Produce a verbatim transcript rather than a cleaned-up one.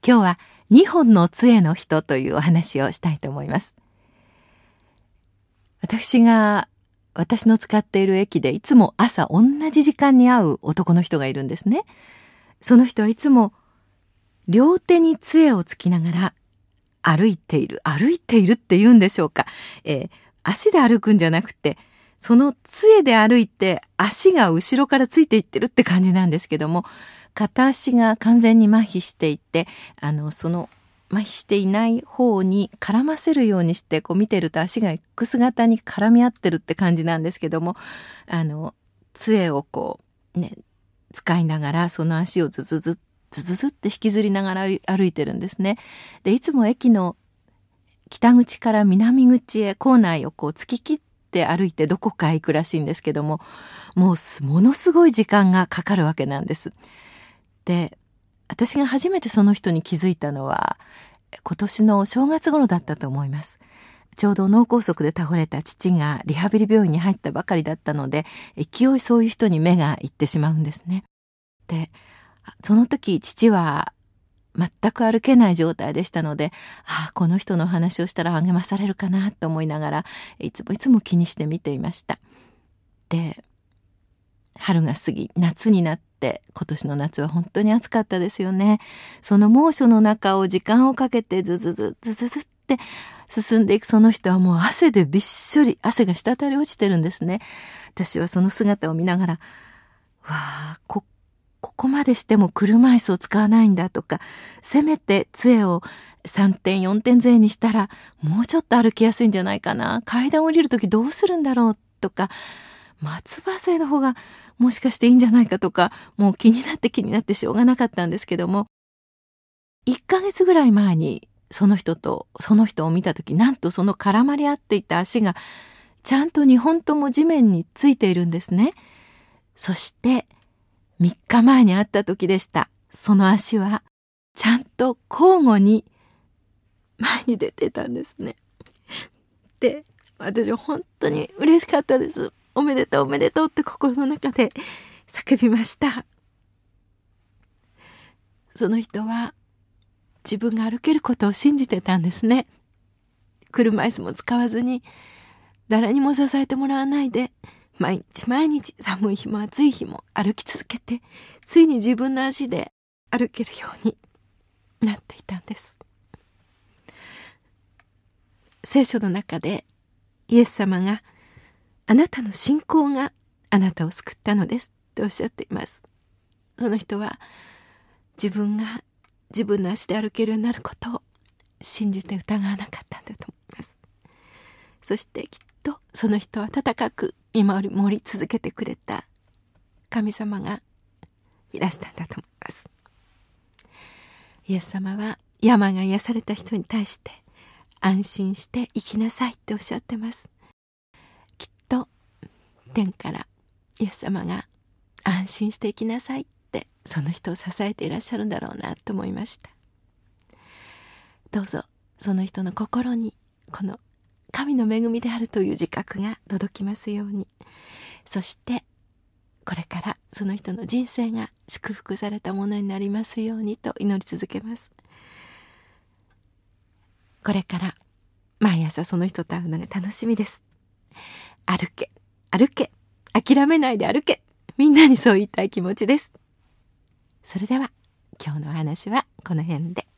今日はにほんの杖の人というお話をしたいと思います。私が私の使っている駅でいつも朝同じ時間に会う男の人がいるんですね。その人はいつも両手に杖をつきながら歩いている歩いているって言うんでしょうか、えー、足で歩くんじゃなくてその杖で歩いて足が後ろからついていってるって感じなんですけども、片足が完全に麻痺していて、あのその麻痺していない方に絡ませるようにしてこう見てると足が X 型に絡み合ってるって感じなんですけども、あの杖をこうね使いながらその足をズズズズズズって引きずりながら歩いてるんですね。でいつも駅の北口から南口へ構内をこう突き切って歩いてどこかへ行くらしいんですけども、もうものすごい時間がかかるわけなんです。で私が初めてその人に気づいたのは今年の正月頃だったと思います。ちょうど脳梗塞で倒れた父がリハビリ病院に入ったばかりだったので、勢いそういう人に目がいってしまうんですね。でその時父は全く歩けない状態でしたので、ああこの人の話をしたら励まされるかなと思いながらいつもいつも気にして見ていました。で春が過ぎ夏になって今年の夏は本当に暑かったですよね。その猛暑の中を時間をかけてズズズズズズって進んでいくその人はもう汗でびっしょり、汗が滴り落ちてるんですね。私はその姿を見ながら、わあこここまでしても車椅子を使わないんだとか、せめて杖をさんてんよんてん杖にしたらもうちょっと歩きやすいんじゃないかな、階段降りるときどうするんだろうとか、松葉杖の方がもしかしていいんじゃないかとか、もう気になって気になってしょうがなかったんですけども、いっかげつぐらい前にその人とその人を見たとき、なんとその絡まり合っていた足がちゃんとにほんとも地面についているんですね。そしてみっかまえに会った時でした。その足はちゃんと交互に前に出てたんですね。で、私は本当に嬉しかったです。おめでとうおめでとうって心の中で叫びました。その人は自分が歩けることを信じてたんですね。車椅子も使わずに誰にも支えてもらわないで毎日毎日寒い日も暑い日も歩き続けて、ついに自分の足で歩けるようになっていたんです。聖書の中でイエス様があなたの信仰があなたを救ったのですとおっしゃっています。その人は自分が自分の足で歩けるようになることを信じて疑わなかったんだと思います。そしてきっとその人は温かく見守り続けてくれた神様がいらしたんだと思います。イエス様は病が癒された人に対して安心して生きなさいっておっしゃってます。きっと天からイエス様が安心して生きなさいってその人を支えていらっしゃるんだろうなと思いました。どうぞその人の心にこの神の恵みであるという自覚が届きますように、そしてこれからその人の人生が祝福されたものになりますようにと祈り続けます。これから毎朝その人と会うのが楽しみです。歩け歩け諦めないで歩け、みんなにそう言いたい気持ちです。それでは今日のお話はこの辺で。